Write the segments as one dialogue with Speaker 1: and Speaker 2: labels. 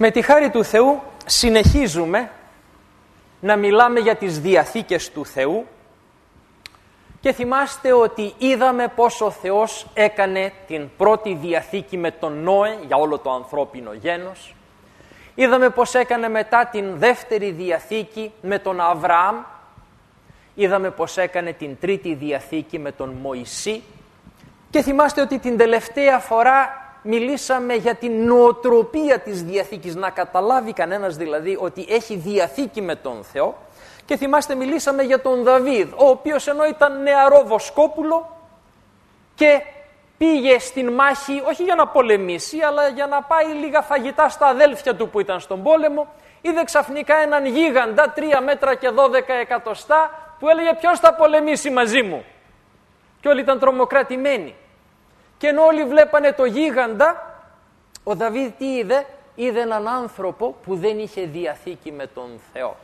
Speaker 1: Με τη χάρη του Θεού συνεχίζουμε να μιλάμε για τις διαθήκες του Θεού και θυμάστε ότι είδαμε πως ο Θεός έκανε την πρώτη διαθήκη με τον Νόε για όλο το ανθρώπινο γένος. Είδαμε πως έκανε μετά την δεύτερη διαθήκη με τον Αβραάμ. Είδαμε πως έκανε την τρίτη διαθήκη με τον Μωυσή. Και θυμάστε ότι την τελευταία φορά μιλήσαμε για την νοοτροπία της διαθήκης, να καταλάβει κανένας δηλαδή ότι έχει διαθήκη με τον Θεό. Και θυμάστε μιλήσαμε για τον Δαβίδ, ο οποίος ενώ ήταν νεαρό βοσκόπουλο και πήγε στην μάχη όχι για να πολεμήσει, αλλά για να πάει λίγα φαγητά στα αδέλφια του που ήταν στον πόλεμο, είδε ξαφνικά έναν γίγαντα 3 μέτρα και 12 εκατοστά που έλεγε ποιος θα πολεμήσει μαζί μου. Και όλοι ήταν τρομοκρατημένοι. Και ενώ όλοι βλέπανε το γίγαντα, ο Δαβίδ τι είδε? Είδε έναν άνθρωπο που δεν είχε διαθήκη με τον Θεό.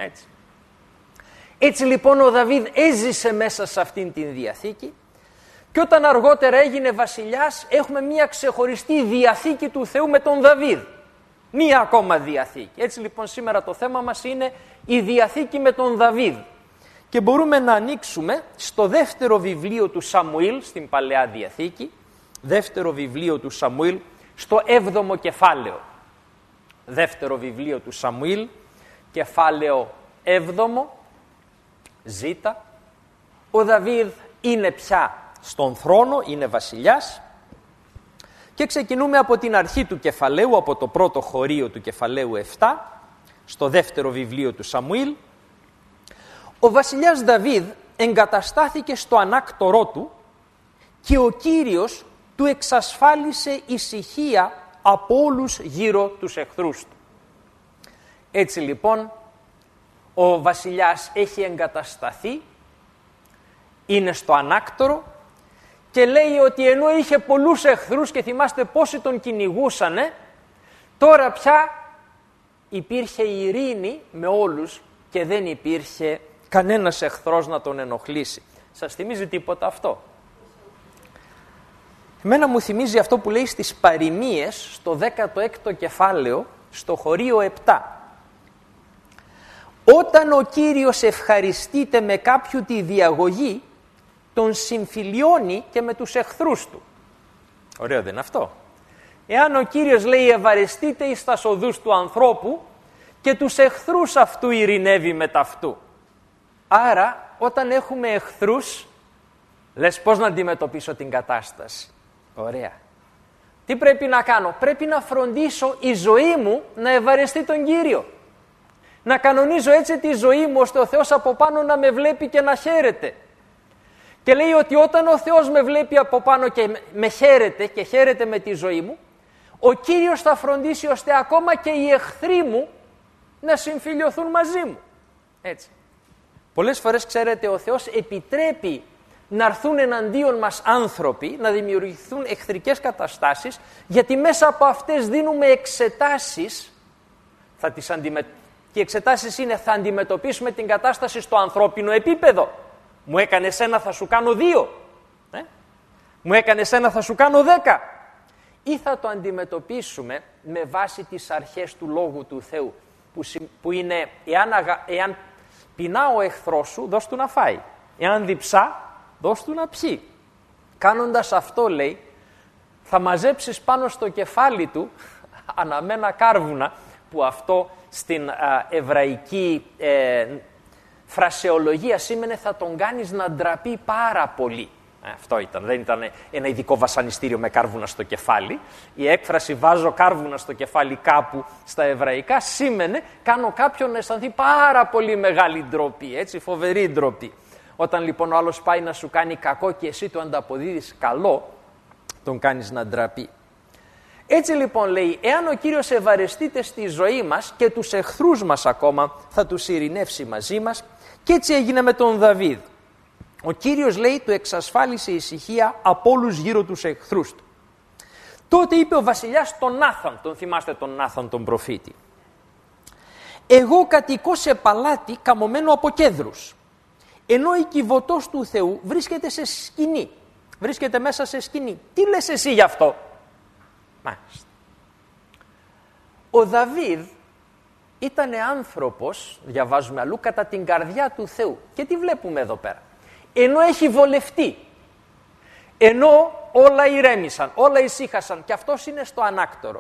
Speaker 1: Έτσι λοιπόν ο Δαβίδ έζησε μέσα σε αυτήν την διαθήκη και όταν αργότερα έγινε βασιλιάς έχουμε μία ξεχωριστή διαθήκη του Θεού με τον Δαβίδ. Μία ακόμα διαθήκη. Έτσι λοιπόν σήμερα το θέμα μας είναι η διαθήκη με τον Δαβίδ. Και μπορούμε να ανοίξουμε στο δεύτερο βιβλίο του Σαμουήλ στην Παλαιά Διαθήκη, δεύτερο βιβλίο του Σαμουήλ στο 7ο κεφάλαιο. Δεύτερο βιβλίο του Σαμουήλ, κεφάλαιο 7ο, Ζήτα. Ο Δαβίδ είναι πια στον θρόνο, είναι βασιλιάς και ξεκινούμε από την αρχή του κεφαλαίου, από το πρώτο χωρίο του κεφαλαίου 7, στο δεύτερο βιβλίο του Σαμουήλ. Ο βασιλιάς Δαβίδ εγκαταστάθηκε στο ανάκτορό του και ο Κύριος του εξασφάλισε ησυχία από όλους γύρω τους εχθρούς του. Έτσι λοιπόν ο βασιλιάς έχει εγκατασταθεί, είναι στο ανάκτορο και λέει ότι ενώ είχε πολλούς εχθρούς και θυμάστε πόσοι τον κυνηγούσανε, τώρα πια υπήρχε ειρήνη με όλους και δεν υπήρχε κανένας εχθρός να τον ενοχλήσει. Σας θυμίζει τίποτα αυτό? Εμένα μου θυμίζει αυτό που λέει στις παροιμίες στο 16ο κεφάλαιο, στο χωρίο 7. Όταν ο Κύριος ευχαριστείται με κάποιου τη διαγωγή, τον συμφιλιώνει και με τους εχθρούς του. Ωραίο δεν είναι αυτό? Εάν ο Κύριος λέει ευαριστείτε εις τας οδούς του ανθρώπου και τους εχθρούς αυτού ειρηνεύει με ταυτού. Άρα όταν έχουμε εχθρούς, λες πώς να αντιμετωπίσω την κατάσταση? Ωραία. Τι πρέπει να κάνω? Πρέπει να φροντίσω η ζωή μου να ευαρεστεί τον Κύριο. Να κανονίζω έτσι τη ζωή μου ώστε ο Θεός από πάνω να με βλέπει και να χαίρεται. Και λέει ότι όταν ο Θεός με βλέπει από πάνω και με χαίρεται και χαίρεται με τη ζωή μου, ο Κύριος θα φροντίσει ώστε ακόμα και οι εχθροί μου να συμφιλιωθούν μαζί μου. Έτσι. Πολλές φορές ξέρετε ο Θεός επιτρέπει να έρθουν εναντίον μας άνθρωποι, να δημιουργηθούν εχθρικές καταστάσεις, γιατί μέσα από αυτές δίνουμε εξετάσεις, και οι εξετάσεις είναι θα αντιμετωπίσουμε την κατάσταση στο ανθρώπινο επίπεδο. Μου έκανες ένα θα σου κάνω 2. Μου έκανες ένα θα σου κάνω 10. Ή θα το αντιμετωπίσουμε με βάση τις αρχές του Λόγου του Θεού, που είναι εάν πεινά ο εχθρός σου, δώσ' του να φάει. Εάν διψά, δώσ' του να πιει. Κάνοντας αυτό, λέει, θα μαζέψεις πάνω στο κεφάλι του αναμένα κάρβουνα, που αυτό στην εβραϊκή φρασεολογία σήμαινε θα τον κάνεις να ντραπεί πάρα πολύ. Αυτό ήταν, δεν ήταν ένα ειδικό βασανιστήριο με κάρβουνα στο κεφάλι. Η έκφραση βάζω κάρβουνα στο κεφάλι κάπου στα εβραϊκά σήμαινε κάνω κάποιον να αισθανθεί πάρα πολύ μεγάλη ντροπή, έτσι, φοβερή ντροπή. Όταν λοιπόν ο άλλος πάει να σου κάνει κακό και εσύ του ανταποδίδεις καλό, τον κάνεις να ντραπεί. Έτσι λοιπόν λέει, εάν ο Κύριος ευαρεστείται στη ζωή μας και τους εχθρούς μας ακόμα θα τους ειρηνεύσει μαζί μας, και έτσι έγινε με τον Δαβίδ. Ο Κύριος, λέει, του εξασφάλισε ησυχία από όλους γύρω τους εχθρούς του. Τότε είπε ο βασιλιάς τον Νάθαν, τον θυμάστε τον Νάθαν τον προφήτη. Εγώ κατοικώ σε παλάτι καμωμένο από κέδρους, ενώ η κυβωτός του Θεού βρίσκεται σε σκηνή, βρίσκεται μέσα σε σκηνή. Τι λες εσύ γι' αυτό? Μάλιστα. Ο Δαβίδ ήταν άνθρωπος, διαβάζουμε αλλού, κατά την καρδιά του Θεού. Και τι βλέπουμε εδώ πέρα? Ενώ έχει βολευτεί, ενώ όλα ηρέμησαν, όλα ησύχασαν, και αυτός είναι στο ανάκτορο,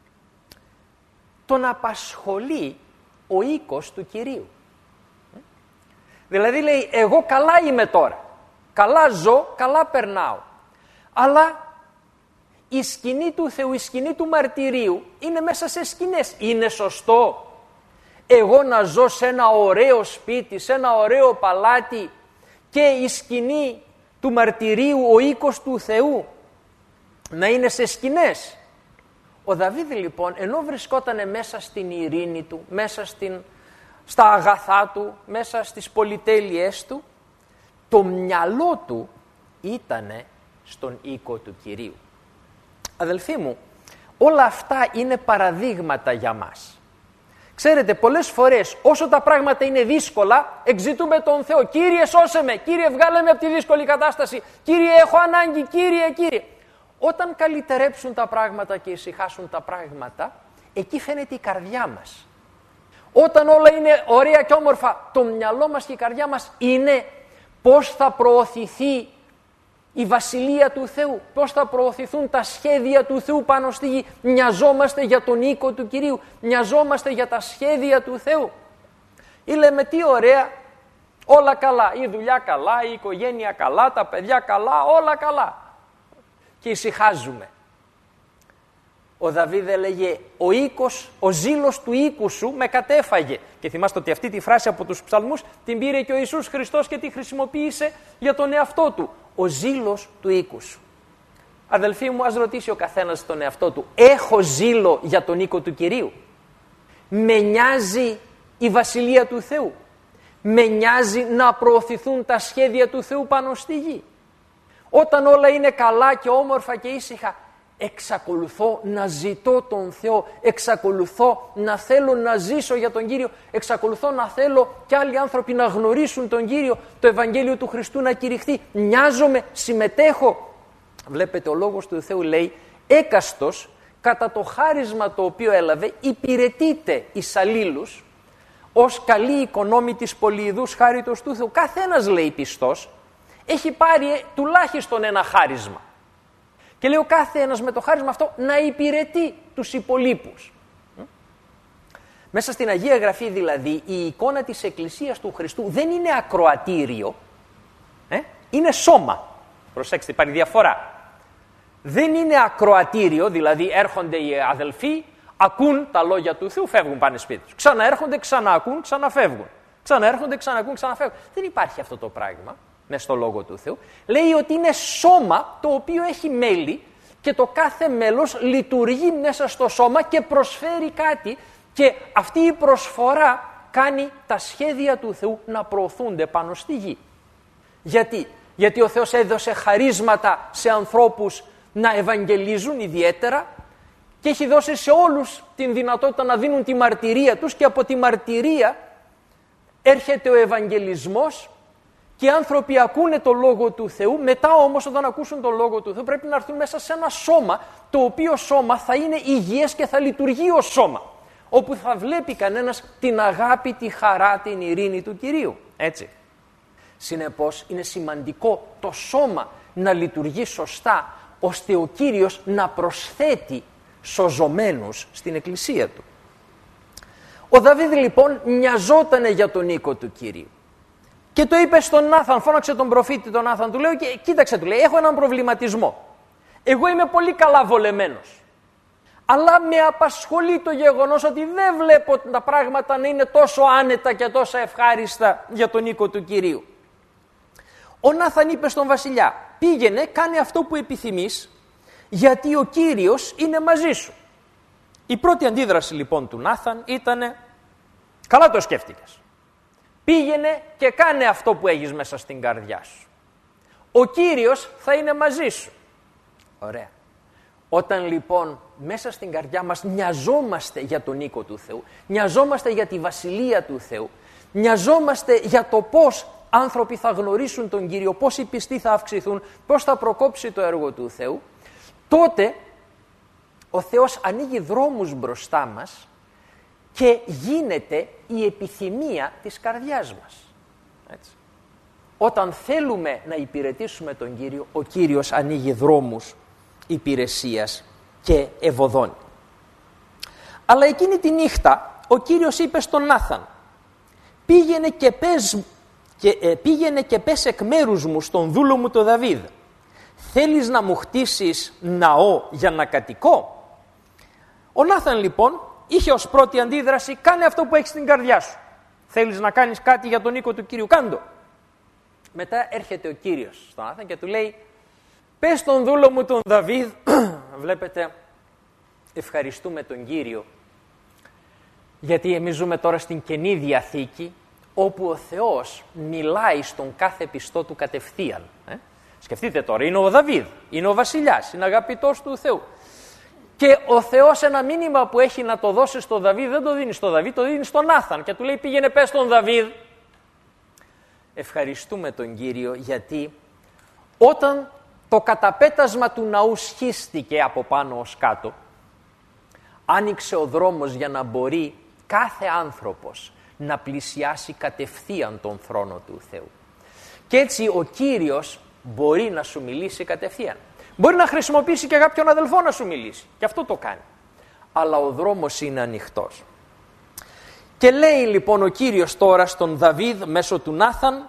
Speaker 1: τον απασχολεί ο οίκος του Κυρίου. Δηλαδή λέει, εγώ καλά είμαι τώρα, καλά ζω, καλά περνάω, αλλά η σκηνή του Θεού, η σκηνή του μαρτυρίου είναι μέσα σε σκηνές. Είναι σωστό εγώ να ζω σε ένα ωραίο σπίτι, σε ένα ωραίο παλάτι, και η σκηνή του μαρτυρίου, ο οίκος του Θεού, να είναι σε σκηνές? Ο Δαβίδ λοιπόν, ενώ βρισκόταν μέσα στην ειρήνη του, μέσα στα αγαθά του, μέσα στις πολυτέλειές του, το μυαλό του ήτανε στον οίκο του Κυρίου. Αδελφοί μου, όλα αυτά είναι παραδείγματα για μας. Ξέρετε, πολλές φορές όσο τα πράγματα είναι δύσκολα, εξητούμε τον Θεό. Κύριε, σώσε με, Κύριε, βγάλε με από τη δύσκολη κατάσταση, Κύριε, έχω ανάγκη, Κύριε. Όταν καλυτερέψουν τα πράγματα και ησυχάσουν τα πράγματα, εκεί φαίνεται η καρδιά μας. Όταν όλα είναι ωραία και όμορφα, το μυαλό μας και η καρδιά μας είναι πώς θα προωθηθεί η Βασιλεία του Θεού, πώς θα προωθηθούν τα σχέδια του Θεού πάνω στη γη. Μοιαζόμαστε για τον οίκο του Κυρίου, μοιαζόμαστε για τα σχέδια του Θεού. Ή λέμε, τι ωραία, όλα καλά, η δουλειά καλά, η οικογένεια καλά, τα παιδιά καλά, όλα καλά. Και ησυχάζουμε. Ο Δαβίδ έλεγε, ο οίκος, ο ζήλος του οίκου σου με κατέφαγε. Και θυμάστε ότι αυτή τη φράση από τους ψαλμούς την πήρε και ο Ιησούς Χριστός και τη χρησιμοποίησε για τον εαυτό του. Ο ζήλος του οίκου σου. Αδελφοί μου, ας ρωτήσει ο καθένας τον εαυτό του, έχω ζήλο για τον οίκο του Κυρίου? Με νοιάζει η Βασιλεία του Θεού? Με νοιάζει να προωθηθούν τα σχέδια του Θεού πάνω στη γη? Όταν όλα είναι καλά και όμορφα και ήσυχα, εξακολουθώ να ζητώ τον Θεό, εξακολουθώ να θέλω να ζήσω για τον Κύριο, εξακολουθώ να θέλω και άλλοι άνθρωποι να γνωρίσουν τον Κύριο, το Ευαγγέλιο του Χριστού να κηρυχθεί, νοιάζομαι, συμμετέχω? Βλέπετε, ο Λόγος του Θεού λέει, έκαστος κατά το χάρισμα το οποίο έλαβε υπηρετείται εις αλλήλους ως καλή οικονόμη της πολυειδούς χάριτος του Θεού. Καθένας, λέει, πιστός έχει πάρει τουλάχιστον ένα χάρισμα. Και λέει ο κάθε ένας με το χάρισμα αυτό να υπηρετεί τους υπολείπους. Μέσα στην Αγία Γραφή δηλαδή η εικόνα της Εκκλησίας του Χριστού δεν είναι ακροατήριο, είναι σώμα. Προσέξτε, υπάρχει διαφορά. Δεν είναι ακροατήριο, δηλαδή έρχονται οι αδελφοί, ακούν τα λόγια του Θεού, φεύγουν, πάνε σπίτι τους. Ξαναέρχονται, ξαναακούν, ξαναφεύγουν. Ξαναέρχονται, ξαναακούν, ξαναφεύγουν. Δεν υπάρχει αυτό το πράγμα μέσα στο Λόγο του Θεού. Λέει ότι είναι σώμα το οποίο έχει μέλη και το κάθε μέλος λειτουργεί μέσα στο σώμα και προσφέρει κάτι, και αυτή η προσφορά κάνει τα σχέδια του Θεού να προωθούνται πάνω στη γη. Γιατί ο Θεός έδωσε χαρίσματα σε ανθρώπους να ευαγγελίζουν ιδιαίτερα και έχει δώσει σε όλους την δυνατότητα να δίνουν τη μαρτυρία τους, και από τη μαρτυρία έρχεται ο ευαγγελισμός και οι άνθρωποι ακούνε το Λόγο του Θεού. Μετά όμως, όταν ακούσουν το Λόγο του Θεού, πρέπει να έρθουν μέσα σε ένα σώμα, το οποίο σώμα θα είναι υγιές και θα λειτουργεί ως σώμα, όπου θα βλέπει κανένας την αγάπη, τη χαρά, την ειρήνη του Κυρίου. Έτσι. Συνεπώς είναι σημαντικό το σώμα να λειτουργεί σωστά, ώστε ο Κύριος να προσθέτει σωζωμένους στην Εκκλησία Του. Ο Δαβίδ λοιπόν νοιαζότανε για τον οίκο του Κυρίου. Και το είπε στον Νάθαν, φώναξε τον προφήτη τον Νάθαν, του λέει, και κοίταξε, του λέει, έχω έναν προβληματισμό. Εγώ είμαι πολύ καλά βολεμένος, αλλά με απασχολεί το γεγονός ότι δεν βλέπω τα πράγματα να είναι τόσο άνετα και τόσο ευχάριστα για τον οίκο του Κυρίου. Ο Νάθαν είπε στον βασιλιά, πήγαινε, κάνε αυτό που επιθυμείς, γιατί ο Κύριος είναι μαζί σου. Η πρώτη αντίδραση λοιπόν του Νάθαν ήτανε, καλά το σκέφτηκες. Πήγαινε και κάνε αυτό που έχεις μέσα στην καρδιά σου. Ο Κύριος θα είναι μαζί σου. Ωραία. Όταν λοιπόν μέσα στην καρδιά μας νοιαζόμαστε για τον οίκο του Θεού, νοιαζόμαστε για τη Βασιλεία του Θεού, νοιαζόμαστε για το πώς άνθρωποι θα γνωρίσουν τον Κύριο, πώς οι πιστοί θα αυξηθούν, πώς θα προκόψει το έργο του Θεού, τότε ο Θεός ανοίγει δρόμους μπροστά μας και γίνεται η επιθυμία της καρδιάς μας. Έτσι. Όταν θέλουμε να υπηρετήσουμε τον Κύριο, ο Κύριος ανοίγει δρόμους υπηρεσίας και ευωδώνει. Αλλά εκείνη τη νύχτα ο Κύριος είπε στον Νάθαν, πήγαινε και πες εκ μέρους μου στον δούλο μου τον Δαβίδ, θέλεις να μου χτίσεις ναό για να κατοικώ? Ο Νάθαν λοιπόν είχε ως πρώτη αντίδραση, κάνε αυτό που έχεις στην καρδιά σου. Θέλεις να κάνεις κάτι για τον οίκο του Κυρίου, κάντο. Μετά έρχεται ο Κύριος στον Νάθαν και του λέει, πες στον δούλο μου τον Δαβίδ, βλέπετε, ευχαριστούμε τον Κύριο, γιατί εμείς ζούμε τώρα στην Καινή Διαθήκη, όπου ο Θεός μιλάει στον κάθε πιστό του κατευθείαν. Σκεφτείτε τώρα, είναι ο Δαβίδ, είναι ο βασιλιάς, είναι αγαπητός του Θεού. Και ο Θεός ένα μήνυμα που έχει να το δώσει στον Δαβίδ, δεν το δίνει στον Δαβίδ, το δίνει στον Νάθαν και του λέει, πήγαινε πες στον Δαβίδ. Ευχαριστούμε τον Κύριο, γιατί όταν το καταπέτασμα του ναού σχίστηκε από πάνω ως κάτω, άνοιξε ο δρόμος για να μπορεί κάθε άνθρωπος να πλησιάσει κατευθείαν τον θρόνο του Θεού. Και έτσι ο Κύριος μπορεί να σου μιλήσει κατευθείαν. Μπορεί να χρησιμοποιήσει και κάποιον αδελφό να σου μιλήσει. Και αυτό το κάνει. Αλλά ο δρόμος είναι ανοιχτός. Και λέει λοιπόν ο Κύριος τώρα στον Δαβίδ μέσω του Νάθαν,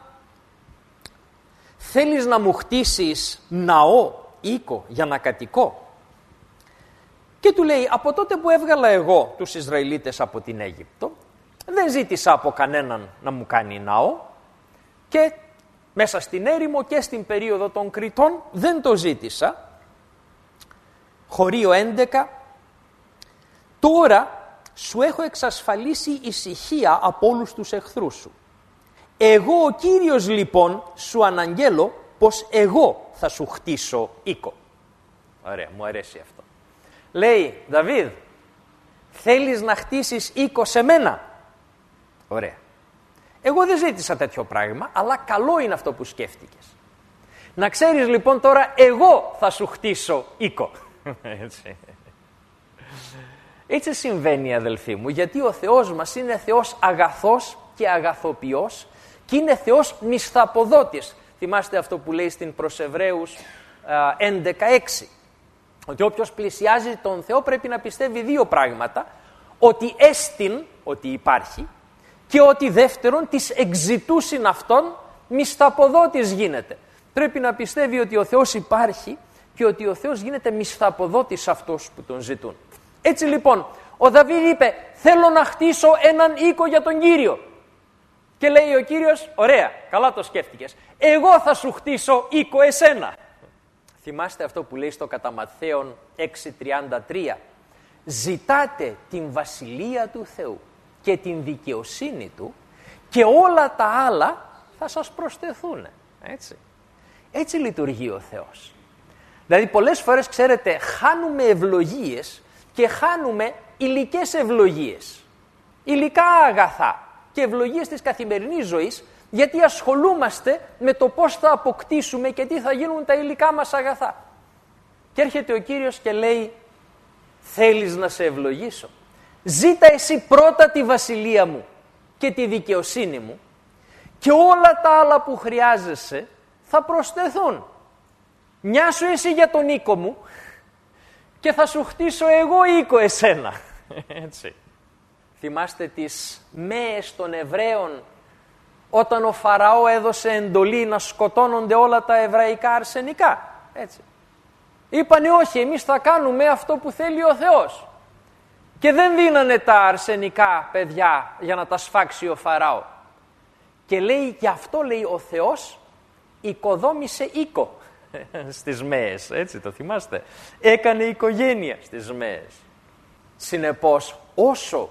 Speaker 1: θέλεις να μου χτίσεις ναό, οίκο για να κατοικώ? Και του λέει, από τότε που έβγαλα εγώ τους Ισραηλίτες από την Αίγυπτο, δεν ζήτησα από κανέναν να μου κάνει ναό και μέσα στην έρημο και στην περίοδο των Κριτών δεν το ζήτησα. Χωρίο 11, τώρα σου έχω εξασφαλίσει ησυχία από όλους τους εχθρούς σου. Εγώ ο Κύριος λοιπόν σου αναγγέλω πως εγώ θα σου χτίσω οίκο. Ωραία, μου αρέσει αυτό. Λέει, Δαβίδ, θέλεις να χτίσεις οίκο σε μένα? Ωραία. Εγώ δεν ζήτησα τέτοιο πράγμα, αλλά καλό είναι αυτό που σκέφτηκες. Να ξέρεις λοιπόν τώρα, εγώ θα σου χτίσω οίκο. Έτσι συμβαίνει, αδελφοί μου, γιατί ο Θεός μας είναι Θεός αγαθός και αγαθοποιός και είναι Θεός μισθαποδότης. Θυμάστε αυτό που λέει στην προς Εβραίους 11:6. Ότι όποιος πλησιάζει τον Θεό πρέπει να πιστεύει δύο πράγματα. Ότι έστιν, ότι υπάρχει, και ότι δεύτερον της εξητούσιν αυτόν μισθαποδότης γίνεται. Πρέπει να πιστεύει ότι ο Θεός υπάρχει και ότι ο Θεός γίνεται μισθαποδότης σε αυτούς που τον ζητούν. Έτσι λοιπόν, ο Δαβίδ είπε, θέλω να χτίσω έναν οίκο για τον Κύριο. Και λέει ο Κύριος, ωραία, καλά το σκέφτηκες. Εγώ θα σου χτίσω οίκο εσένα. Θυμάστε αυτό που λέει στο κατά Ματθαίον 6:33. Ζητάτε την βασιλεία του Θεού και την δικαιοσύνη του και όλα τα άλλα θα σας προσθεθούν. Έτσι λειτουργεί ο Θεός. Δηλαδή πολλές φορές, ξέρετε, χάνουμε ευλογίες και χάνουμε υλικές ευλογίες. Υλικά αγαθά και ευλογίες της καθημερινής ζωής, γιατί ασχολούμαστε με το πώς θα αποκτήσουμε και τι θα γίνουν τα υλικά μας αγαθά. Και έρχεται ο Κύριος και λέει, θέλεις να σε ευλογήσω? Ζήτα εσύ πρώτα τη βασιλεία μου και τη δικαιοσύνη μου και όλα τα άλλα που χρειάζεσαι θα προσθεθούν. Νοιάσου εσύ για τον οίκο μου και θα σου χτίσω εγώ οίκο εσένα. Έτσι. Θυμάστε τις μέες των Εβραίων όταν ο Φαραώ έδωσε εντολή να σκοτώνονται όλα τα εβραϊκά αρσενικά. Έτσι. Είπανε όχι, εμείς θα κάνουμε αυτό που θέλει ο Θεός. Και δεν δίνανε τα αρσενικά παιδιά για να τα σφάξει ο Φαραώ. Και λέει, γι' αυτό λέει ο Θεός οικοδόμησε οίκο στις μέες. Έτσι το θυμάστε. Έκανε οικογένεια στις μέες. Συνεπώς όσο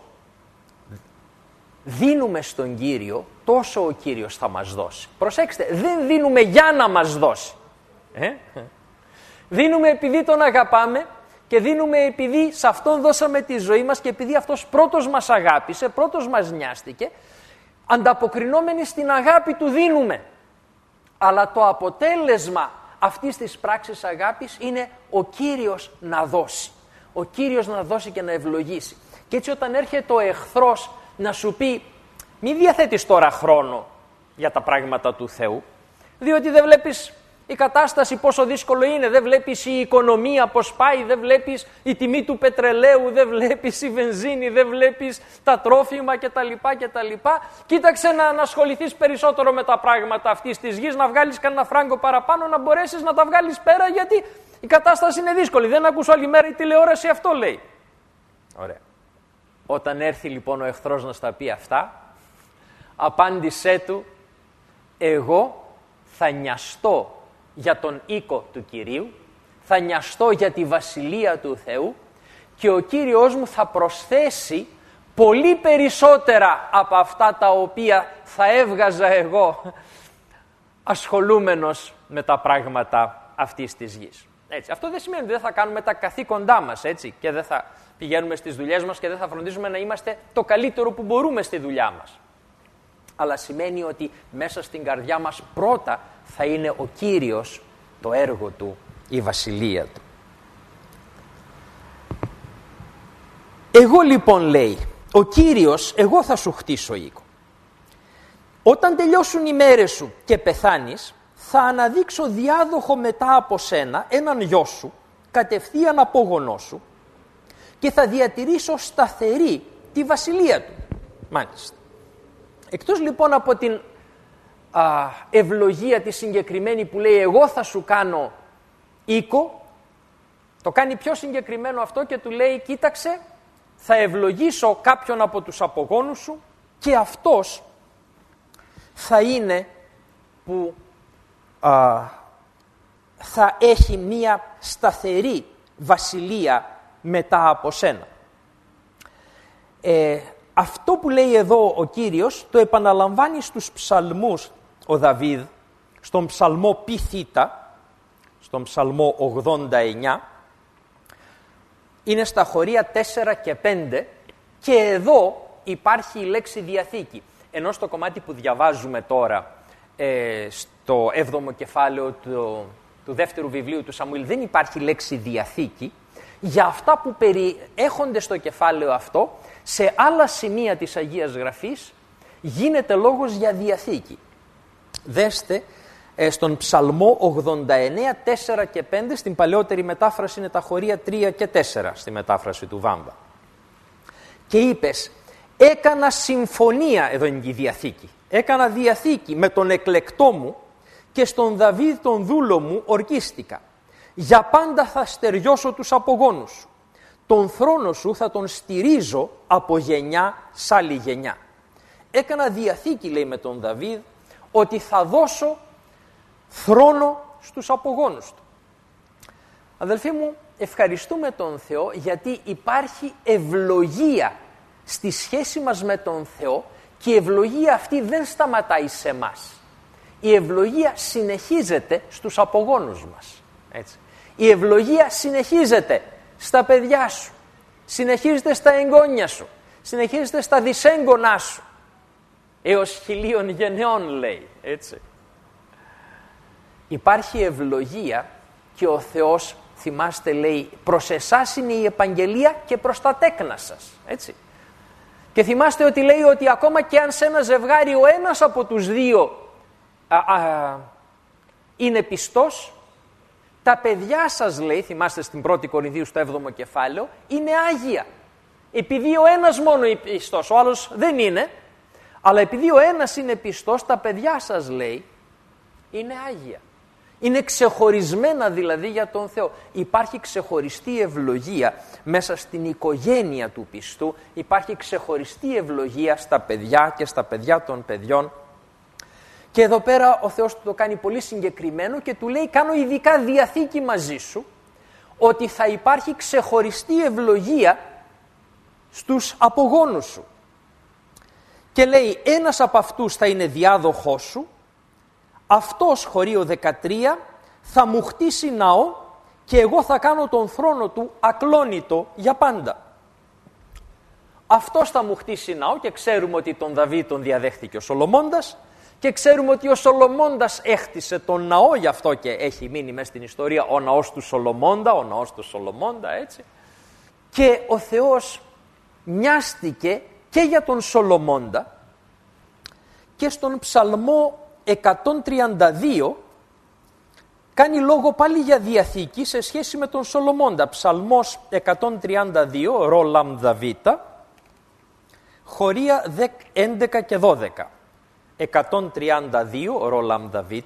Speaker 1: δίνουμε στον Κύριο, τόσο ο Κύριος θα μας δώσει. Προσέξτε, δεν δίνουμε για να μας δώσει. Δίνουμε επειδή τον αγαπάμε και δίνουμε επειδή σε αυτόν δώσαμε τη ζωή μας και επειδή αυτός πρώτος μας αγάπησε, πρώτος μας νοιάστηκε, ανταποκρινόμενοι στην αγάπη του δίνουμε. Αλλά το αποτέλεσμα αυτής της πράξης αγάπης είναι ο Κύριος να δώσει. ο Κύριος να δώσει και να ευλογήσει. Και έτσι όταν έρχεται ο εχθρός να σου πει μη διαθέτεις τώρα χρόνο για τα πράγματα του Θεού, διότι δεν βλέπεις η κατάσταση πόσο δύσκολο είναι, δεν βλέπεις η οικονομία πώς πάει, δεν βλέπεις η τιμή του πετρελαίου, δεν βλέπεις η βενζίνη, δεν βλέπεις τα τρόφιμα κτλ. Κοίταξε να ασχοληθείς περισσότερο με τα πράγματα αυτής της γης, να βγάλεις κανένα φράγκο παραπάνω, να μπορέσεις να τα βγάλεις πέρα, γιατί η κατάσταση είναι δύσκολη. Δεν ακούς όλη μέρα η τηλεόραση, αυτό λέει. Ωραία. Όταν έρθει λοιπόν ο εχθρός να στα πει αυτά, απάντησέ του, εγώ θα νοιαστώ για τον οίκο του Κυρίου, θα νοιαστώ για τη βασιλεία του Θεού και ο Κύριος μου θα προσθέσει πολύ περισσότερα από αυτά τα οποία θα έβγαζα εγώ ασχολούμενος με τα πράγματα αυτής της γης. Έτσι. Αυτό δεν σημαίνει ότι δεν θα κάνουμε τα καθήκοντά μας, έτσι, και δεν θα πηγαίνουμε στις δουλειές μας και δεν θα φροντίζουμε να είμαστε το καλύτερο που μπορούμε στη δουλειά μας. Αλλά σημαίνει ότι μέσα στην καρδιά μας πρώτα θα είναι ο Κύριος, το έργο Του, η βασιλεία Του. Εγώ λοιπόν, λέει, ο Κύριος, εγώ θα σου χτίσω οίκο. Όταν τελειώσουν οι μέρες σου και πεθάνεις, θα αναδείξω διάδοχο μετά από σένα έναν γιο σου, κατευθείαν απόγονό σου, και θα διατηρήσω σταθερή τη βασιλεία του. Μάλιστα. Εκτός λοιπόν από την ευλογία τη συγκεκριμένη που λέει εγώ θα σου κάνω οίκο, το κάνει πιο συγκεκριμένο αυτό και του λέει κοίταξε, θα ευλογήσω κάποιον από τους απογόνους σου και αυτός θα είναι που θα έχει μία σταθερή βασιλεία μετά από σένα. Αυτό που λέει εδώ ο Κύριος το επαναλαμβάνει στους ψαλμούς ο Δαβίδ, στον ψαλμό π θήτα, στον ψαλμό 89, είναι στα χωρία 4 και 5 και εδώ υπάρχει η λέξη Διαθήκη. Ενώ στο κομμάτι που διαβάζουμε τώρα, στο 7ο κεφάλαιο του δεύτερου βιβλίου του Σαμουήλ δεν υπάρχει λέξη Διαθήκη, για αυτά που περιέχονται στο κεφάλαιο αυτό, σε άλλα σημεία της Αγίας Γραφής γίνεται λόγος για Διαθήκη. Δέστε στον ψαλμό 89, 4 και 5, στην παλαιότερη μετάφραση είναι τα χωρία 3 και 4 στη μετάφραση του Βάμβα. Και είπες, έκανα συμφωνία, εδώ είναι η Διαθήκη, έκανα διαθήκη με τον εκλεκτό μου και στον Δαβίδ τον δούλο μου ορκίστηκα. Για πάντα θα στεριώσω τους απογόνους σου. Τον θρόνο σου θα τον στηρίζω από γενιά σ' άλλη γενιά. Έκανα διαθήκη, λέει, με τον Δαβίδ, ότι θα δώσω θρόνο στους απογόνους του. Αδελφοί μου, ευχαριστούμε τον Θεό γιατί υπάρχει ευλογία στη σχέση μας με τον Θεό και η ευλογία αυτή δεν σταματάει σε εμάς. Η ευλογία συνεχίζεται στους απογόνους μας. Έτσι. Η ευλογία συνεχίζεται στα παιδιά σου, συνεχίζεται στα εγγόνια σου, συνεχίζεται στα δυσέγγονά σου, έως 1000 γενεών, λέει, έτσι. Υπάρχει ευλογία και ο Θεός, θυμάστε, λέει, προς εσάς είναι η επαγγελία και προς τα τέκνα σας, έτσι. Και θυμάστε ότι λέει ότι ακόμα και αν σε ένα ζευγάρι ο ένας από τους δύο είναι πιστός, τα παιδιά σας, λέει, θυμάστε στην 1η Κορινθίου στο 7ο κεφάλαιο, είναι άγια. Επειδή ο ένας μόνο είναι πιστός, ο άλλος δεν είναι, αλλά επειδή ο ένας είναι πιστός, τα παιδιά σας, λέει, είναι άγια. Είναι ξεχωρισμένα δηλαδή για τον Θεό. Υπάρχει ξεχωριστή ευλογία μέσα στην οικογένεια του πιστού, υπάρχει ξεχωριστή ευλογία στα παιδιά και στα παιδιά των παιδιών. Και εδώ πέρα ο Θεός του το κάνει πολύ συγκεκριμένο και του λέει κάνω ειδικά διαθήκη μαζί σου ότι θα υπάρχει ξεχωριστή ευλογία στους απογόνους σου. Και λέει ένας από αυτούς θα είναι διάδοχός σου, αυτός, χωρίο 13, θα μου χτίσει ναό και εγώ θα κάνω τον θρόνο του ακλόνητο για πάντα. Αυτός θα μου χτίσει ναό και ξέρουμε ότι τον Δαβίδ τον διαδέχτηκε ο Σολομώντας και ξέρουμε ότι ο Σολομώντας έχτισε τον ναό, γι' αυτό και έχει μείνει μέσα στην ιστορία ο ναός του Σολομώντα, ο ναός του Σολομώντα, έτσι. Και ο Θεός μοιάστηκε και για τον Σολομώντα και στον Ψαλμό 132 κάνει λόγο πάλι για Διαθήκη σε σχέση με τον Σολομώντα. Ψαλμός 132, ρο λάμδα β, χωρία 11 και 12. 132, ρο λάμδα β,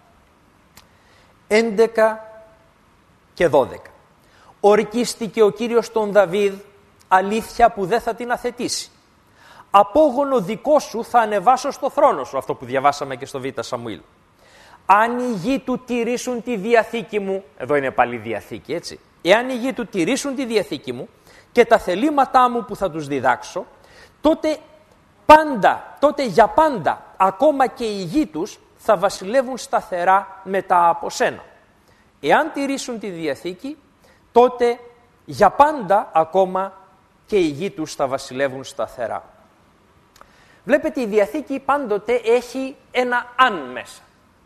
Speaker 1: 11 και 12. Ορκίστηκε ο Κύριος τον Δαβίδ αλήθεια που δεν θα την αθετήσει. Απόγονο δικό σου θα ανεβάσω στο θρόνο σου, αυτό που διαβάσαμε και στο Β' Σαμουήλ. Αν οι γη του τηρήσουν τη Διαθήκη μου, εδώ είναι πάλι Διαθήκη, έτσι. Εάν οι γη του τηρήσουν τη Διαθήκη μου και τα θελήματά μου που θα τους διδάξω, τότε για πάντα, ακόμα και οι γη τους θα βασιλεύουν σταθερά μετά από σένα. Εάν τηρήσουν τη Διαθήκη, τότε για πάντα ακόμα και οι γη τους θα βασιλεύουν σταθερά. Βλέπετε, η Διαθήκη πάντοτε έχει ένα αν μέσα.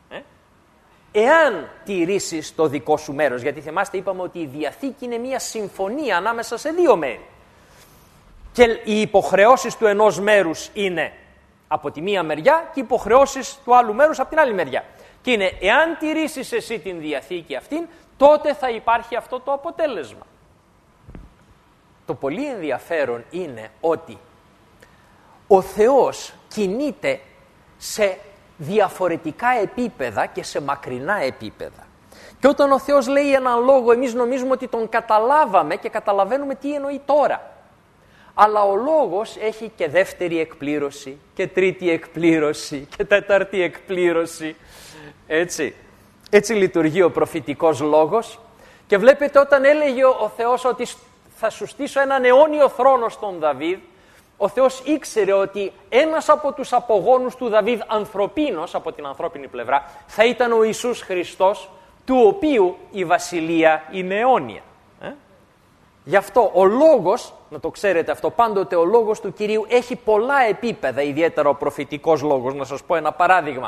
Speaker 1: Εάν τηρήσεις το δικό σου μέρος, γιατί θυμάστε είπαμε ότι η Διαθήκη είναι μια συμφωνία ανάμεσα σε δύο μέρη. Και οι υποχρεώσεις του ενός μέρους είναι από τη μία μεριά και οι υποχρεώσεις του άλλου μέρους από την άλλη μεριά. Και είναι, εάν τηρήσεις εσύ την Διαθήκη αυτήν, τότε θα υπάρχει αυτό το αποτέλεσμα. Το πολύ ενδιαφέρον είναι ότι ο Θεός κινείται σε διαφορετικά επίπεδα και σε μακρινά επίπεδα. Και όταν ο Θεός λέει έναν λόγο, εμείς νομίζουμε ότι τον καταλάβαμε και καταλαβαίνουμε τι εννοεί τώρα. Αλλά ο λόγος έχει και δεύτερη εκπλήρωση και τρίτη εκπλήρωση και τέταρτη εκπλήρωση. Έτσι λειτουργεί ο προφητικός λόγος. Και βλέπετε, όταν έλεγε ο Θεός ότι θα σου στήσω έναν αιώνιο θρόνο στον Δαβίδ, ο Θεός ήξερε ότι ένας από τους απογόνους του Δαβίδ, ανθρωπίνος από την ανθρώπινη πλευρά, θα ήταν ο Ιησούς Χριστός, του οποίου η βασιλεία είναι αιώνια. Γι' αυτό ο λόγος, να το ξέρετε αυτό, πάντοτε ο λόγος του Κυρίου έχει πολλά επίπεδα, ιδιαίτερα ο προφητικός λόγος. Να σας πω ένα παράδειγμα.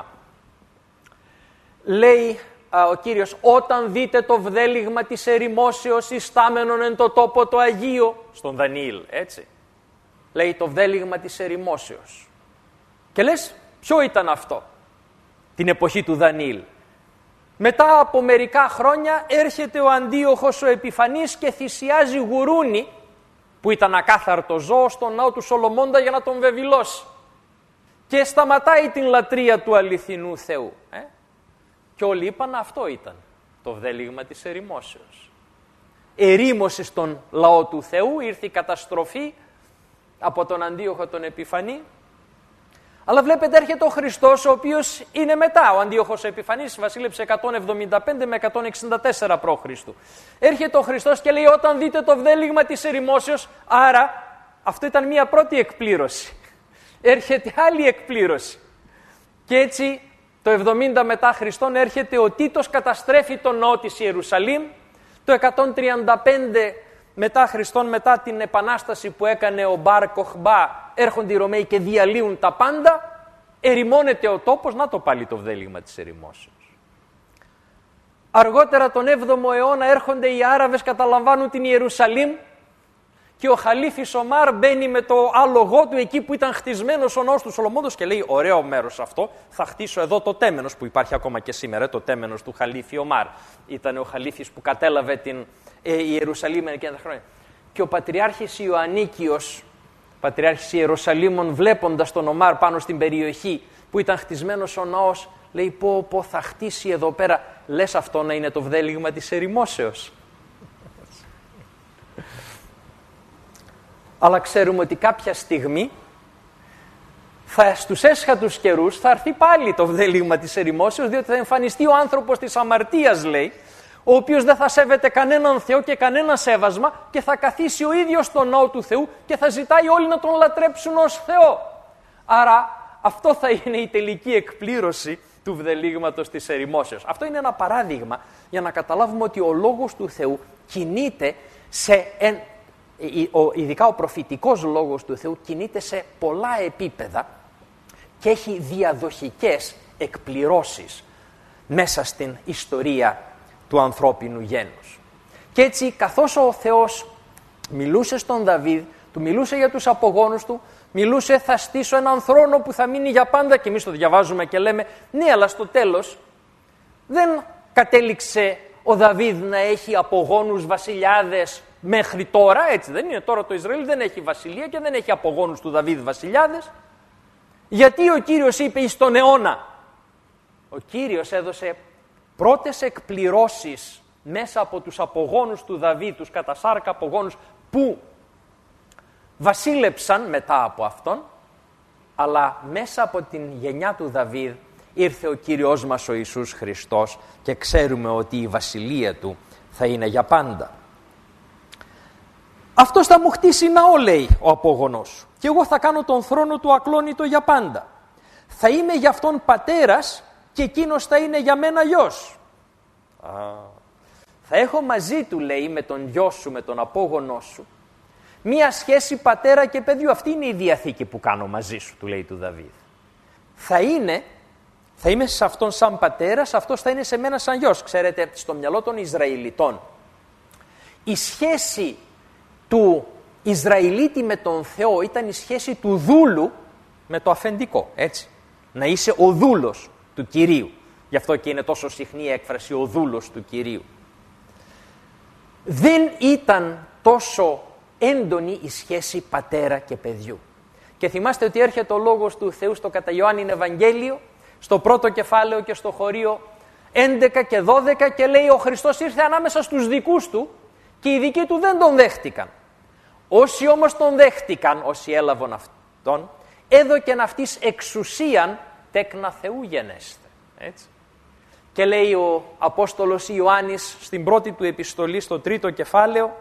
Speaker 1: Λέει ο Κύριος, όταν δείτε το βδέλιγμα της ερημόσεως ιστάμενον εν το τόπο το Αγίο, στον Δανιήλ, έτσι. Λέει το βδέλιγμα της ερημόσεως. Και λες, ποιο ήταν αυτό την εποχή του Δανιήλ? Μετά από μερικά χρόνια έρχεται ο Αντίοχος ο Επιφανής και θυσιάζει γουρούνι, που ήταν ακάθαρτο ζώο, στον ναό του Σολομώντα για να τον βεβηλώσει. Και σταματάει την λατρεία του αληθινού Θεού. Και όλοι είπαν, αυτό ήταν το βδέλιγμα της ερημόσεως. Ερήμωση στον λαό του Θεού, ήρθε η καταστροφή από τον Αντίοχο τον Επιφανή. Αλλά βλέπετε, έρχεται ο Χριστός, ο οποίος είναι μετά. Ο Αντίοχος ο Επιφανής βασίλεψε 175 με 164 π.Χ. Έρχεται ο Χριστός και λέει, όταν δείτε το βδέλιγμα της ερημόσεως, άρα αυτό ήταν μία πρώτη εκπλήρωση. Έρχεται άλλη εκπλήρωση. Και έτσι το 70 μετά Χριστόν έρχεται ο Τίτος, καταστρέφει τον ναό της Ιερουσαλήμ. Το 135 μετά Χριστόν, μετά την επανάσταση που έκανε ο Μπαρ Κοχμπά, έρχονται οι Ρωμαίοι και διαλύουν τα πάντα, ερημώνεται ο τόπος, να το πάλι το βδέλιγμα της ερημόσεως. Αργότερα τον 7ο αιώνα έρχονται οι Άραβες, καταλαμβάνουν την Ιερουσαλήμ και ο Χαλίφης Ομάρ μπαίνει με το άλογό του εκεί που ήταν χτισμένος ο ναός του Σολομώντος και λέει, ωραίο μέρος αυτό, θα χτίσω εδώ το τέμενος που υπάρχει ακόμα και σήμερα, το τέμενος του Χαλίφη Ομάρ. Ήταν ο Χαλίφης που κατέλαβε την Ιερουσαλήμ εκείνα τα χρόνια. Και ο Πατριάρχης Ιωαννίκιος, Πατριάρχης Ιερουσαλήμων, βλέποντας τον Ομάρ πάνω στην περιοχή που ήταν χτισμένος ο ναός, λέει, πω θα χτίσει εδώ πέρα, λες αυτό να είναι το βδέλιγμα της ερημόσεως? Αλλά ξέρουμε ότι κάποια στιγμή στους έσχατους καιρούς θα έρθει πάλι το βδέλιγμα της ερημόσεως, διότι θα εμφανιστεί ο άνθρωπος της αμαρτίας, λέει, ο οποίος δεν θα σέβεται κανέναν Θεό και κανένα σέβασμα και θα καθίσει ο ίδιος στον ναό του Θεού και θα ζητάει όλοι να τον λατρέψουν ως Θεό. Άρα αυτό θα είναι η τελική εκπλήρωση του βδελίγματος της ερημόσεως. Αυτό είναι ένα παράδειγμα για να καταλάβουμε ότι ο λόγος του Θεού κινείται ειδικά ο προφητικός λόγος του Θεού κινείται σε πολλά επίπεδα και έχει διαδοχικές εκπληρώσεις μέσα στην ιστορία του ανθρώπινου γένους. Και έτσι, καθώς ο Θεός Μιλούσε στον Δαβίδ, του μιλούσε για τους απογόνους του, μιλούσε θα στήσω έναν θρόνο που θα μείνει για πάντα και εμείς το διαβάζουμε και λέμε ναι, αλλά στο τέλος δεν κατέληξε ο Δαβίδ να έχει απογόνους βασιλιάδες μέχρι τώρα, έτσι δεν είναι? Τώρα το Ισραήλ δεν έχει βασιλεία και δεν έχει απογόνους του Δαβίδ βασιλιάδες. Γιατί ο Κύριος είπε εις τον αιώνα? Ο Κύριος έδωσε πρώτες εκπληρώσεις μέσα από τους απογόνους του Δαβίδ, τους κατασάρκα απογόνους που βασίλεψαν μετά από αυτόν, αλλά μέσα από την γενιά του Δαβίδ ήρθε ο Κύριος μας ο Ιησούς Χριστός και ξέρουμε ότι η βασιλεία του θα είναι για πάντα. Αυτός θα μου χτίσει ναό, λέει ο απόγονος, και εγώ θα κάνω τον θρόνο του ακλόνητο για πάντα. Θα είμαι για αυτόν πατέρας και εκείνος θα είναι για μένα γιος. Θα έχω μαζί του, λέει, με τον γιο σου, με τον απόγονό σου, μία σχέση πατέρα και παιδιού. Αυτή είναι η διαθήκη που κάνω μαζί σου, του λέει του Δαβίδ. Θα είμαι σε αυτόν σαν πατέρας, αυτός θα είναι σε μένα σαν γιος. Ξέρετε, στο μυαλό των Ισραηλιτών, η σχέση του Ισραηλίτη με τον Θεό ήταν η σχέση του δούλου με το αφεντικό, έτσι. Να είσαι ο δούλος του Κυρίου. Γι' αυτό και είναι τόσο συχνή η έκφραση ο δούλος του Κυρίου. Δεν ήταν τόσο έντονη η σχέση πατέρα και παιδιού. Και θυμάστε ότι έρχεται ο λόγος του Θεού στο κατά Ιωάννην Ευαγγέλιο, στο πρώτο κεφάλαιο και στο χωρίο 11 και 12 και λέει ο Χριστός ήρθε ανάμεσα στους δικούς του και οι δικοί του δεν τον δέχτηκαν. Όσοι όμως τον δέχτηκαν, όσοι έλαβαν αυτόν, έδωκεν αυτής εξουσίαν τέκνα Θεού γενέστε. Έτσι. Και λέει ο Απόστολος Ιωάννης στην πρώτη του επιστολή, στο τρίτο κεφάλαιο,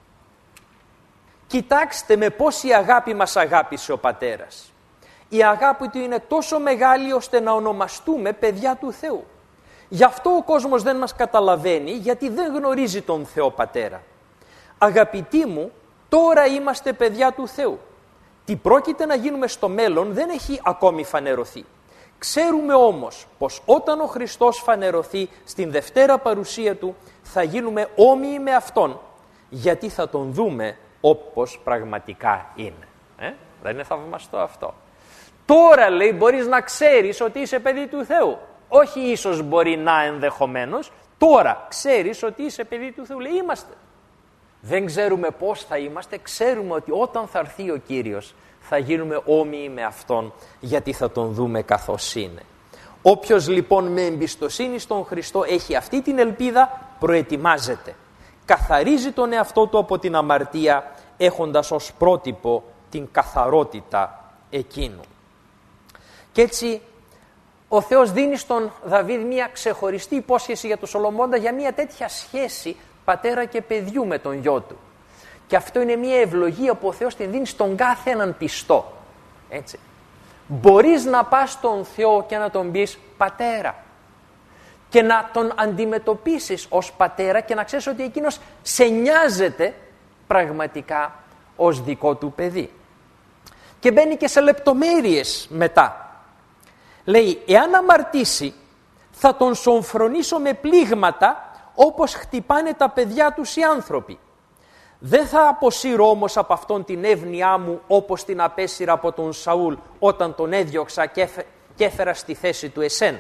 Speaker 1: κοιτάξτε με πόση αγάπη μας αγάπησε ο Πατέρας. Η αγάπη του είναι τόσο μεγάλη ώστε να ονομαστούμε παιδιά του Θεού. Γι' αυτό ο κόσμος δεν μας καταλαβαίνει, γιατί δεν γνωρίζει τον Θεό Πατέρα. Αγαπητοί μου, τώρα είμαστε παιδιά του Θεού. Τι πρόκειται να γίνουμε στο μέλλον δεν έχει ακόμη φανερωθεί. Ξέρουμε όμως πως όταν ο Χριστός φανερωθεί στην δευτέρα παρουσία Του, θα γίνουμε όμοιοι με Αυτόν, γιατί θα Τον δούμε όπως πραγματικά είναι. Δεν είναι θαυμαστό αυτό? Τώρα, λέει, μπορείς να ξέρεις ότι είσαι παιδί του Θεού. Όχι ίσως μπορεί να ενδεχομένως. Τώρα ξέρεις ότι είσαι παιδί του Θεού. Λέει, είμαστε. Δεν ξέρουμε πώς θα είμαστε. Ξέρουμε ότι όταν θα έρθει ο Κύριος θα γίνουμε όμοιοι με Αυτόν, γιατί θα Τον δούμε καθώς είναι. Όποιος λοιπόν με εμπιστοσύνη στον Χριστό έχει αυτή την ελπίδα, προετοιμάζεται. Καθαρίζει τον εαυτό του από την αμαρτία, έχοντας ως πρότυπο την καθαρότητα εκείνου. Και έτσι ο Θεός δίνει στον Δαβίδ μια ξεχωριστή υπόσχεση για τον Σολομώντα για μια τέτοια σχέση πατέρα και παιδιού με τον γιο του. Και αυτό είναι μια ευλογία που ο Θεός την δίνει στον κάθε έναν πιστό. Έτσι. Μπορείς να πας στον Θεό και να τον πεις πατέρα και να τον αντιμετωπίσεις ως πατέρα και να ξέρεις ότι εκείνος σε νοιάζεται πραγματικά ως δικό του παιδί. Και μπαίνει και σε λεπτομέρειες μετά. Λέει, εάν αμαρτήσει θα τον σομφρονήσω με πλήγματα όπως χτυπάνε τα παιδιά τους οι άνθρωποι. Δεν θα αποσύρω όμως από αυτόν την εύνοιά μου όπως την απέσυρα από τον Σαούλ όταν τον έδιωξα και έφερα στη θέση του εσέν.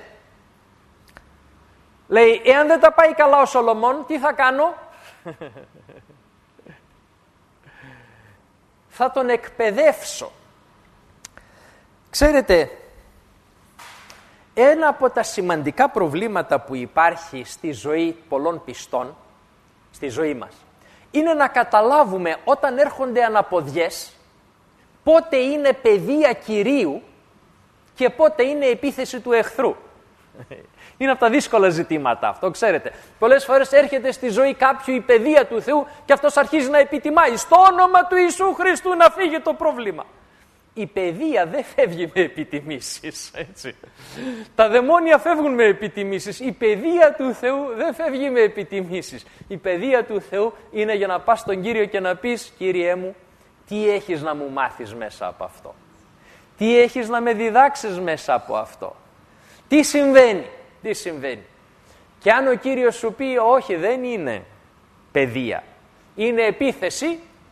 Speaker 1: Λέει, εάν δεν τα πάει καλά ο Σολομών, τι θα κάνω? Θα τον εκπαιδεύσω. Ξέρετε, ένα από τα σημαντικά προβλήματα που υπάρχει στη ζωή πολλών πιστών, στη ζωή μας, είναι να καταλάβουμε όταν έρχονται αναποδιές πότε είναι παιδεία Κυρίου και πότε είναι επίθεση του εχθρού. Είναι από τα δύσκολα ζητήματα αυτό, ξέρετε. Πολλές φορές έρχεται στη ζωή κάποιου η παιδεία του Θεού και αυτός αρχίζει να επιτιμάει στο όνομα του Ιησού Χριστού να φύγει το πρόβλημα. Η παιδεία δεν φεύγει με επιτιμήσεις, έτσι. Τα δαιμόνια φεύγουν με επιτιμήσεις. Η παιδεία του Θεού δεν φεύγει με επιτιμήσεις. Η παιδεία του Θεού είναι για να πας στον Κύριο και να πεις, Κύριέ μου, τι έχεις να μου μάθεις μέσα από αυτό? Τι έχεις να με διδάξεις μέσα από αυτό? Τι συμβαίνει? Τι συμβαίνει? Και αν ο Κύριος σου πει, όχι, δεν είναι παιδεία, είναι επίθεση,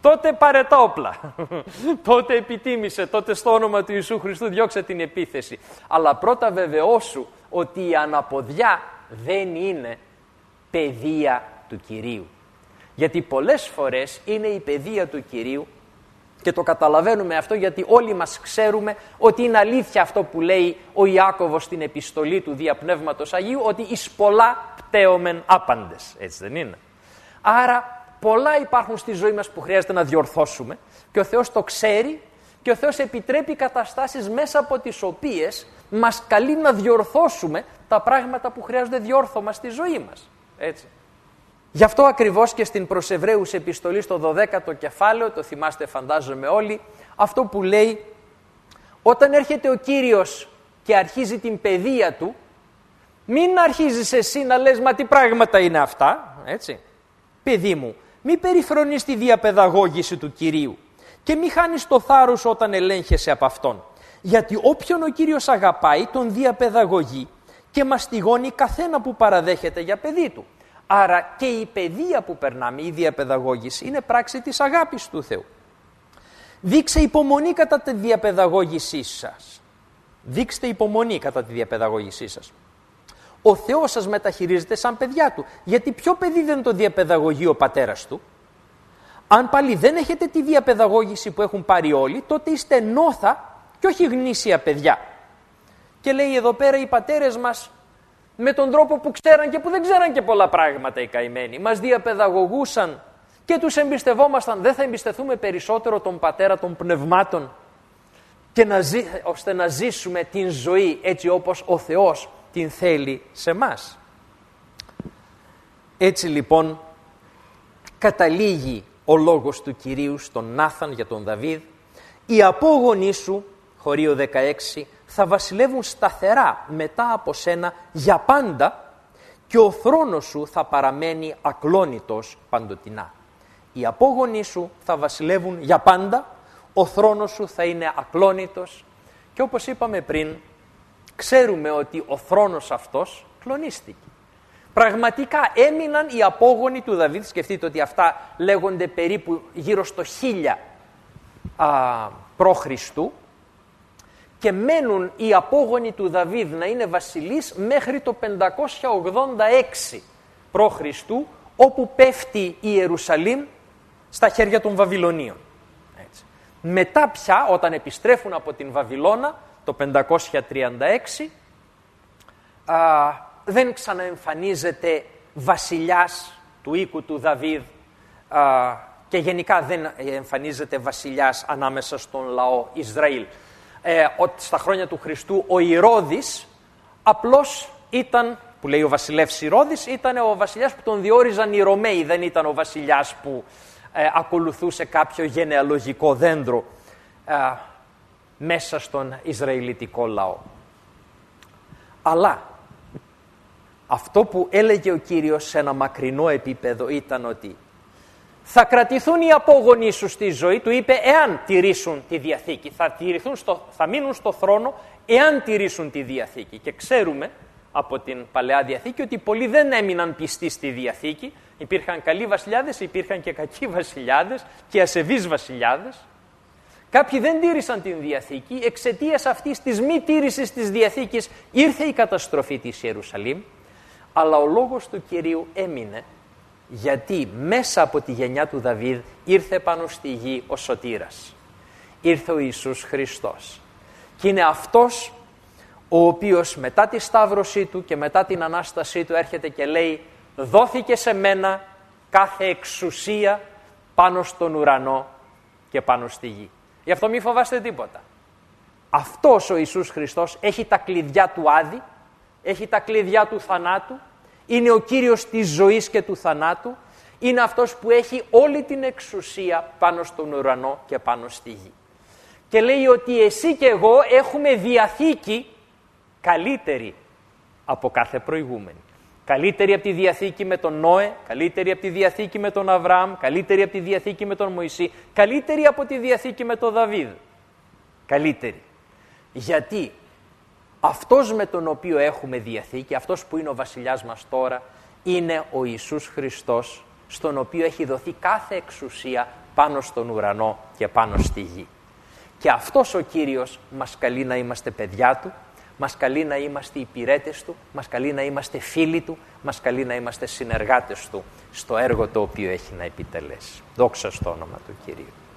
Speaker 1: τότε πάρε τα όπλα, τότε επιτίμησε, τότε στο όνομα του Ιησού Χριστού διώξε την επίθεση. Αλλά πρώτα βεβαιώσου ότι η αναποδιά δεν είναι παιδεία του Κυρίου. Γιατί πολλές φορές είναι η παιδεία του Κυρίου και το καταλαβαίνουμε αυτό γιατί όλοι μας ξέρουμε ότι είναι αλήθεια αυτό που λέει ο Ιάκωβος στην επιστολή του δια Πνεύματος Αγίου, ότι εις πολλά πτέομεν άπαντες. Έτσι δεν είναι? Άρα πολλά υπάρχουν στη ζωή μας που χρειάζεται να διορθώσουμε και ο Θεός το ξέρει και ο Θεός επιτρέπει καταστάσεις μέσα από τις οποίες μας καλεί να διορθώσουμε τα πράγματα που χρειάζονται διόρθωμα στη ζωή μας. Έτσι. Γι' αυτό ακριβώς και στην προς Εβραίους επιστολή στο 12ο κεφάλαιο, το θυμάστε φαντάζομαι όλοι, αυτό που λέει όταν έρχεται ο Κύριος και αρχίζει την παιδεία του, μην αρχίζεις εσύ να λες μα τι πράγματα είναι αυτά, έτσι. Παιδί μου, μη περιφρονείς τη διαπαιδαγώγηση του Κυρίου και μη χάνεις το θάρρος όταν ελέγχεσαι από Αυτόν. Γιατί όποιον ο Κύριος αγαπάει τον διαπαιδαγωγεί και μαστιγώνει καθένα που παραδέχεται για παιδί του. Άρα και η παιδεία που περνάμε, η διαπαιδαγώγηση, είναι πράξη της αγάπης του Θεού. Δείξε υπομονή κατά τη διαπαιδαγώγησή σας. Δείξτε υπομονή κατά τη διαπαιδαγώγησή σας. Ο Θεός σας μεταχειρίζεται σαν παιδιά του. Γιατί ποιο παιδί δεν το διαπαιδαγωγεί ο πατέρας του? Αν πάλι δεν έχετε τη διαπαιδαγώγηση που έχουν πάρει όλοι, τότε είστε νόθα και όχι γνήσια παιδιά. Και λέει εδώ πέρα οι πατέρες μας με τον τρόπο που ξέραν και που δεν ξέραν και πολλά πράγματα οι καημένοι. Μας διαπαιδαγωγούσαν και τους εμπιστευόμασταν. Δεν θα εμπιστευτούμε περισσότερο τον πατέρα των πνευμάτων και ώστε να ζήσουμε την ζωή έτσι όπως ο Θεός την θέλει σε μας? Έτσι λοιπόν καταλήγει ο λόγος του Κυρίου στον Νάθαν για τον Δαβίδ. Οι απόγονοί σου, χωρίο 16, θα βασιλεύουν σταθερά μετά από σένα για πάντα και ο θρόνος σου θα παραμένει ακλόνητος παντοτινά. Οι απόγονοί σου θα βασιλεύουν για πάντα, ο θρόνος σου θα είναι ακλόνητος και όπως είπαμε πριν, ξέρουμε ότι ο θρόνος αυτός κλονίστηκε. Πραγματικά έμειναν οι απόγονοι του Δαβίδ, σκεφτείτε ότι αυτά λέγονται περίπου γύρω στο 1000 π.Χ. και μένουν οι απόγονοι του Δαβίδ να είναι βασιλείς μέχρι το 586 π.Χ. όπου πέφτει η Ιερουσαλήμ στα χέρια των Βαβυλωνίων. Έτσι. Μετά πια όταν επιστρέφουν από την Βαβυλώνα το 536 δεν ξαναεμφανίζεται βασιλιάς του οίκου του Δαβίδ και γενικά δεν εμφανίζεται βασιλιάς ανάμεσα στον λαό Ισραήλ. Στα χρόνια του Χριστού ο Ηρώδης απλώς ήταν, που λέει ο βασιλεύς Ηρώδης, ήταν ο βασιλιάς που τον διόριζαν οι Ρωμαίοι, δεν ήταν ο βασιλιάς που ακολουθούσε κάποιο γενεαλογικό δέντρο μέσα στον Ισραηλιτικό λαό. Αλλά αυτό που έλεγε ο Κύριος σε ένα μακρινό επίπεδο ήταν ότι θα κρατηθούν οι απόγονοί σου στη ζωή, του είπε, εάν τηρήσουν τη Διαθήκη. Θα μείνουν στο θρόνο εάν τηρήσουν τη Διαθήκη. Και ξέρουμε από την Παλαιά Διαθήκη ότι πολλοί δεν έμειναν πιστοί στη Διαθήκη. Υπήρχαν καλοί βασιλιάδες, υπήρχαν και κακοί βασιλιάδες και ασεβείς βασιλιάδες. Κάποιοι δεν τήρησαν την Διαθήκη, εξαιτίας αυτής της μη τήρησης της Διαθήκης ήρθε η καταστροφή της Ιερουσαλήμ, αλλά ο λόγος του Κυρίου έμεινε, γιατί μέσα από τη γενιά του Δαβίδ ήρθε πάνω στη γη ο Σωτήρας. Ήρθε ο Ιησούς Χριστός. Και είναι αυτός ο οποίος μετά τη σταύρωσή του και μετά την Ανάστασή του έρχεται και λέει «Δόθηκε σε μένα κάθε εξουσία πάνω στον ουρανό και πάνω στη γη». Γι' αυτό μη φοβάστε τίποτα. Αυτός ο Ιησούς Χριστός έχει τα κλειδιά του Άδη, έχει τα κλειδιά του θανάτου, είναι ο Κύριος της ζωής και του θανάτου, είναι αυτός που έχει όλη την εξουσία πάνω στον ουρανό και πάνω στη γη. Και λέει ότι εσύ και εγώ έχουμε διαθήκη καλύτερη από κάθε προηγούμενη. Καλύτερη από τη Διαθήκη με τον Νόε, καλύτερη από τη Διαθήκη με τον Αβραάμ, καλύτερη από τη Διαθήκη με τον Μωυσή, καλύτερη από τη Διαθήκη με τον Δαβίδ. Καλύτερη. Γιατί αυτός με τον οποίο έχουμε Διαθήκη, αυτός που είναι ο βασιλιάς μας τώρα, είναι ο Ιησούς Χριστός, στον οποίο έχει δοθεί κάθε εξουσία πάνω στον ουρανό και πάνω στη γη. Και αυτός ο Κύριος μας καλεί να είμαστε παιδιά Του, μας καλεί να είμαστε υπηρέτες Του, μας καλεί να είμαστε φίλοι Του, μας καλεί να είμαστε συνεργάτες Του στο έργο το οποίο έχει να επιτελέσει. Δόξα στο όνομα του Κυρίου.